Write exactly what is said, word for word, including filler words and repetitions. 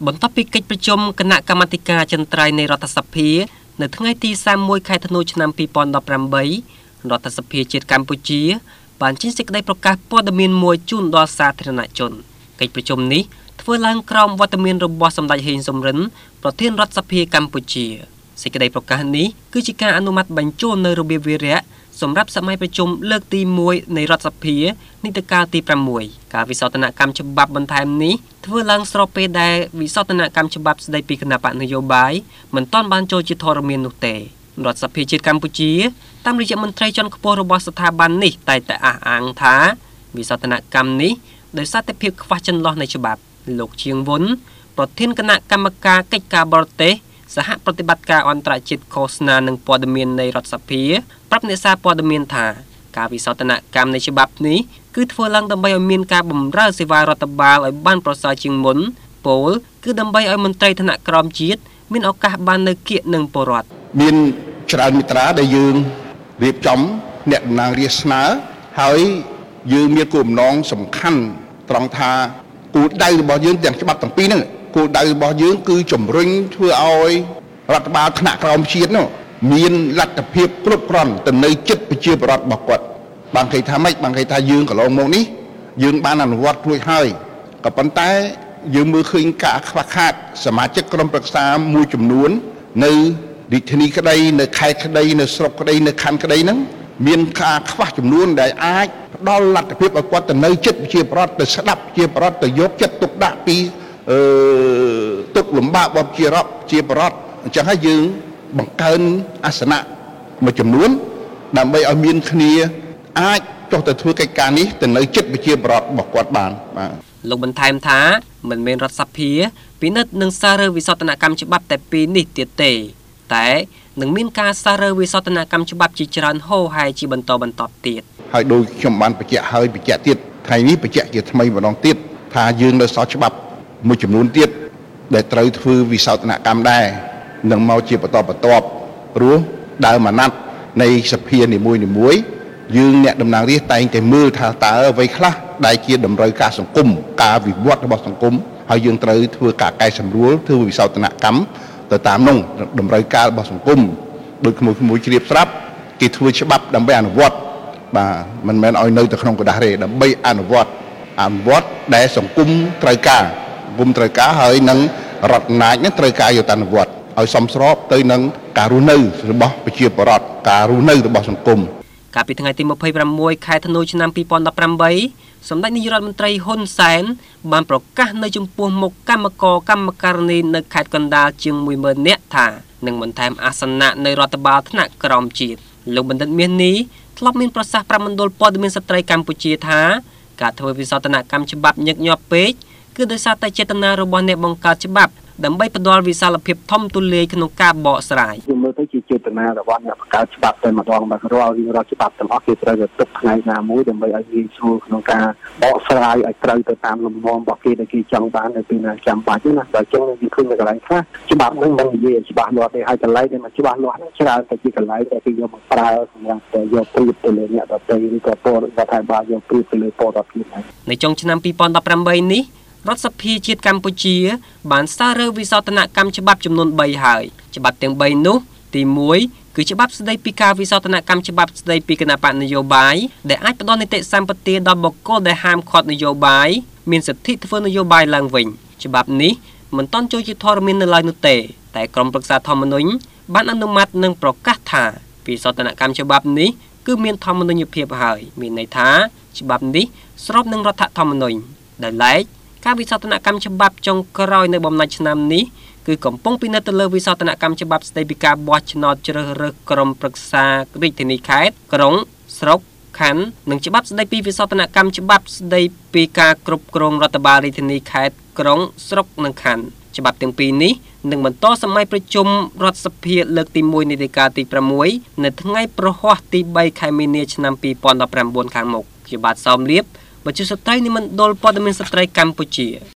បន្ទាប់ពីកិច្ចប្រជុំគណៈកម្មាធិការចន្ទ្រៃនៃរដ្ឋសភានៅថ្ងៃទីសាមមួយខែធ្នូឆ្នាំពីរពាន់ដប់ប្រាំបីរដ្ឋសភាជាតិកម្ពុជាបានចេញសេចក្តីប្រកាសព័ត៌មានមួយជូនដល់សាធារណជនកិច្ចប្រជុំនេះធ្វើឡើងក្រោមវត្តមានរបស់សម្ដេចហេងសំរិនប្រធានរដ្ឋសភាកម្ពុជាសេចក្តីប្រកាសនេះគឺជាការអនុម័តបញ្ចូលនៅរបៀបវារៈសម្រាប់សម័យប្រជុំលើកទីមួយនៃរដ្ឋសភានីតិកាលទីប្រាំមួយការវិសោធនកម្មច្បាប់បន្ថែមនេះធ្វើឡើងស្របពេលដែលវិសោធនកម្មច្បាប់ស្តីពីគណៈបកនយោបាយមិនទាន់បានចូលជាធរមាននោះទេរដ្ឋសភាជាតិកម្ពុជាតាមរយៈមន្ត្រីជាន់ខ្ពស់របស់ស្ថាប័ននេះតែងតែអះអាងថាវិសោធនកម្មនេះដោយសារតែភាពខ្វះចន្លោះនៃច្បាប់លោកជាងវុនប្រធានគណៈកម្មការកិច្ចការបរទេសសហប្រតិបត្តិការអន្តរជាតិឃោសនានិងព័ត៌មាននៃរដ្ឋសភាប្រាប់អ្នកសារព័ត៌មានថាការវិសោធនកម្មនៃច្បាប់នេះគឺធ្វើឡើងដើម្បីឲ្យមានការបម្រើសេវារដ្ឋបាលឲ្យបានប្រសើរជាងមុនពោលគឺដើម្បីឲ្យមន្ត្រីថ្នាក់ក្រោមជាតិមានឱកាសបាននៅគៀកនឹងពលរដ្ឋមានច្រើនមាត្រាដែលយើងរៀបចំអ្នកតំណាងរាស្ត្រស្នើហើយយើងមានគោលបំណងសំខាន់ត្រង់ថាគោលដៅរបស់យើងទាំងច្បាប់ទាំងពីរហ្នឹងគោលដៅរបស់យើងគឺជំរុញធ្វើឲ្យរដ្ឋបាលថ្នាក់ក្រោមជាតិនោះមានលទ្ធភាពគ្រប់គ្រាន់ទៅនៅចិត្តប្រជាពលរដ្ឋរបស់គាត់បានគេថាម៉េចបានគេថាយើងកន្លងមកនេះយើងបានអនុវត្តរួចហើយក៏ប៉ុន្តែយើងមើលឃើញការខ្វះខាតសមាជិកក្រុមប្រឹក្សាមួយចំនួននៅរាជធានីក្តីនៅខេត្តក្តីនៅស្រុកក្តីនៅខណ្ឌក្តីហ្នឹងមានការខ្វះចំនួនដែលអាចផ្ដល់លទ្ធភាពឲ្យគាត់ទៅនៅចិត្តប្រជាពលរដ្ឋទៅស្ដាប់ប្រជាពលរដ្ឋទៅយកចិត្តទុកដាក់ពីអឺទុកលំបាករបស់ប្រជារដ្ឋជាបរដ្ឋអញ្ចឹងហើយយើងបង្កើនអាសនៈមួយចំនួនដើម្បីឲ្យមានគ្នាអាចចុះទៅធ្វើកិច្ចការនេះទៅនៅចិត្តប្រជាពលរដ្ឋរបស់គាត់បានបាទលោកបន្ថែមថាមិនមែនរដ្ឋសភាពិនិត្យនឹងសាររើវិសោធនកម្មច្បាប់តែពីរនេះទៀតទេតែនឹងមានការសាររើវិសោធនកម្មច្បាប់ជាច្រើនហូរហែជាបន្តបន្ទាប់ទៀតហើយដោយខ្ញុំបានបញ្ជាក់ហើយបញ្ជាក់ទៀតថ្ងៃនេះបញ្ជាក់ជាថ្មីម្ដងទៀតថាយើងនៅសល់ច្បាប់មួយចំនួនទៀតដែលត្រូវធ្វើវិសោធនកម្មដែរនឹងមកជាបន្តបន្ទាប់ព្រោះដើមអាណត្តិនៃសភានីមួយនីមួយយើងអ្នកតំណាងរាស្ត្រតែងតែមើលថាតើអ្វីខ្លះដែលជាតម្រូវការសង្គមការវិវត្តរបស់សង្គមហើយយើងត្រូវធ្វើការកែសម្រួលធ្វើវិសោធនកម្មទៅតាមនោះតម្រូវការរបស់សង្គមដូចក្មួយក្មួយជ្រាបស្រាប់គេធ្វើច្បាប់ដើម្បីអនុវត្តបាទមិនមែនឲ្យនៅតែក្នុងกระดาษទេដើម្បីអនុវត្តអនុវត្តដែលសង្គមត្រូវការសង្គមត្រូវការហើយនឹងរដ្ឋអំណាចនឹងត្រូវការយកទៅអនុវត្តឲ្យសមស្របទៅនឹងការរស់នៅរបស់ប្រជាពលរដ្ឋការរស់នៅរបស់សង្គមកាលពីថ្ងៃទីម្ភៃប្រាំមួយខែធ្នូឆ្នាំពីរពាន់ដប់ប្រាំបីសម្ដេចនាយករដ្ឋមន្ត្រីហ៊ុនសែនបានប្រកាសនៅចំពោះមុខគណៈកម្មការកម្មការនីនៅខេត្តកណ្ដាលជាងមួយម៉ឺននាក់ថានឹងបន្ថែមអាសនៈនៃរដ្ឋបាលថ្នាក់ក្រោមជាតិលោកបណ្ឌិតមាសនេះធ្លាប់មានប្រសាសន៍ប្រាប់មណ្ឌលព័ត៌មានស្ត្រីកម្ពុជាថាការធ្វើវិសោធនកម្មច្បាប់ញឹកញាប់ពេកគឺដោយសារតែចេតនារបស់អ្នកបង្កើតច្បាប់ដើម្បីផ្ដល់វិសាលភាពធំទូលាយក្នុងការបកស្រាយយើងមើលទៅជាចេតនារបស់អ្នកបង្កើតច្បាប់តែម្ដងបាទរាល់រៀងរាល់ច្បាប់ទាំងអស់គេត្រូវតែទុកថ្ងៃណាមួយដើម្បីឲ្យងាយស្រួលក្នុងការបកស្រាយឲ្យត្រូវទៅតាមលំនាំរបស់គេដែលគេចង់បាននៅពេលណាចាំបាច់ណាបើចឹងយើងឃើញនៅកន្លែងខ្លះច្បាប់នឹងមិននិយាយច្បាស់លាស់ទេហើយកន្លែងដែលមិនច្បាស់លាស់ហ្នឹងច្រើនតែជាកន្លែងដែលគេយកមកប្រើសម្រាប់យកប្រៀបទៅលើអ្នកដទៃឬក៏ពលរដ្ឋថាបើយកប្រៀបទៅលើពលរដ្ឋទៀតនៅចុងឆ្នាំពីរពាន់ដប់ប្រាំបីនេះរដ្ឋសភាជាតិកម្ពុជាបានសាររើវិសោធនកម្មច្បាប់ចំនួនបីហើយច្បាប់ទាំងបីនោះទីមួយគឺច្បាប់ស្តីពីការវិសោធនកម្មច្បាប់ស្តីពីគណៈបកនយោបាយដែលអាចផ្ដល់នីតិសម្បទាដល់បុគ្គលដែលហាមឃាត់នយោបាយមានសិទ្ធិធ្វើនយោបាយឡើងវិញច្បាប់នេះមិនទាន់ចូលជាធរមាននៅឡើយនោះទេតែក្រមប្រឹក្សាធម្មនុញ្ញបានអនុម័តនិងប្រកាសថាវិសោធនកម្មច្បាប់នេះគឺមានធម្មនុញ្ញភាពហើយមានន័យថាច្បាប់នេះស្របនឹងរដ្ឋធម្មនុញ្ញដែលឡែកការវិសោធនកម្មច្បាប់ចុងក្រោយនៅបំណាច់ឆ្នាំនេះគឺកំពុងពិនិត្យទៅលើវិសោធនកម្មច្បាប់ស្តីពីការបោះឆ្នោតជ្រើសរើសក្រុមប្រឹក្សារាជធានីខេត្តក្រុងស្រុកខណ្ឌនិងច្បាប់ស្តីពីវិសោធនកម្មច្បាប់ស្តីពីការគ្រប់គ្រងរដ្ឋបាលរាជធានីខេត្តក្រុងស្រុកនិងខណ្ឌច្បាប់ទាំងពីរនេះនឹងបន្តសម័យប្រជុំរដ្ឋសភាលើកទីមួយនីតិកាលទីប្រាំមួយនៅថ្ងៃប្រហ័សទីបីខែមីនាឆ្នាំពីរពាន់ដប់ប្រាំបួនខាងមុខជាបាទសោមលៀបបច្ចុប្បន្នស្ត្រីនិមន្តដុលព័ត៌មានស្ត្រីកម្ពុជា